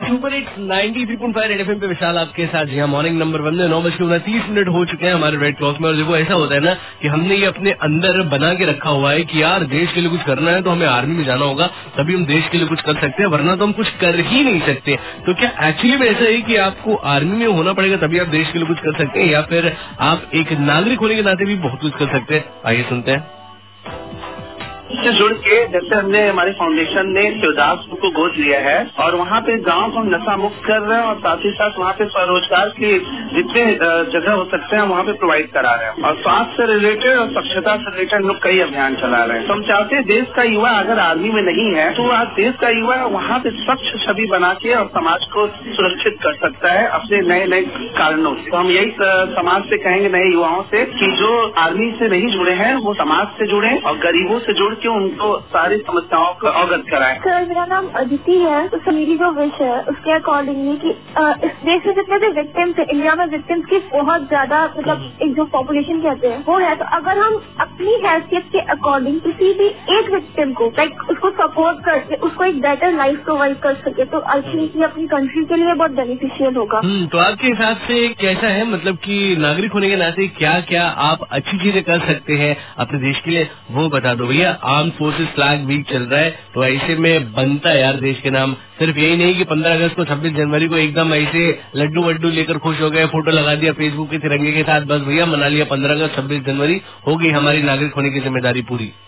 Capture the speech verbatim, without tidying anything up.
Super hits ninety three point five red FM पे विशाल आपके साथ। जी हाँ, मॉर्निंग नंबर वन में नौ बज के उनतीस मिनट हो चुके हैं हमारे रेड क्लॉक में। और देखो ऐसा होता है ना कि हमने ये अपने अंदर बना के रखा हुआ है कि यार देश के लिए कुछ करना है तो हमें आर्मी में जाना होगा, तभी हम देश के लिए कुछ कर सकते हैं, वरना तो हम कुछ कर ही नहीं सकते। तो क्या एक्चुअली में ऐसा है कि आपको आर्मी में होना पड़ेगा तभी आप देश के लिए कुछ कर सकते हैं, या फिर आप एक नागरिक होने के नाते भी बहुत कुछ कर सकते हैं? आइए सुनते हैं। से जुड़ के जैसे हमने हमारी फाउंडेशन ने शिवदासपुर को गोद लिया है और वहाँ पे गांव को हम नशा मुक्त कर रहे हैं और साथ ही साथ वहाँ पे स्वरोजगार की जितने जगह हो सकते हैं वहाँ पे प्रोवाइड करा रहे हैं। और स्वास्थ्य से रिलेटेड और स्वच्छता से रिलेटेड लोग कई अभियान चला रहे हैं। तो हम चाहते हैं देश का युवा अगर आर्मी में नहीं है तो आज देश का युवा वहाँ पे स्वच्छ छवि बना के और समाज को सुरक्षित कर सकता है अपने नए नए कारणों से। तो हम यही समाज से कहेंगे, नए युवाओं से, कि जो आर्मी से नहीं जुड़े हैं वो समाज से जुड़े और गरीबों से जुड़ के उनको सारी समस्याओं को अवगत कराएं। सर मेरा नाम अदिति है। तो मेरी जो विश है उसके अकॉर्डिंगली कि इस देश में जितने भी विक्टिम्स है, इंडिया में विक्टिम्स की बहुत ज्यादा मतलब एक जो पॉपुलेशन कहते हैं वो है। तो अगर हम अपनी हैसियत के अकॉर्डिंग किसी भी एक विक्टिम को लाइक उसको सपोर्ट करके उसको एक बेटर लाइफ प्रोवाइड कर सके तो आई थिंक ये अपनी कंट्री के लिए बहुत बेनिफिशियल होगा। तो आपके हिसाब से कैसा है, मतलब कि नागरिक होने के नाते क्या क्या आप अच्छी चीजें कर सकते हैं अपने देश के लिए, वो बता दो भैया। आर्म फोर्सेस फ्लैग वीक चल रहा है तो ऐसे में बनता है यार देश के नाम। सिर्फ यही नहीं कि पंद्रह अगस्त को छब्बीस जनवरी को एकदम ऐसे लड्डू वड्डू लेकर खुश हो गए, फोटो लगा दिया फेसबुक के तिरंगे के साथ, बस भैया मना लिया पंद्रह अगस्त छब्बीस जनवरी, हो गई हमारी नागरिक होने की जिम्मेदारी पूरी।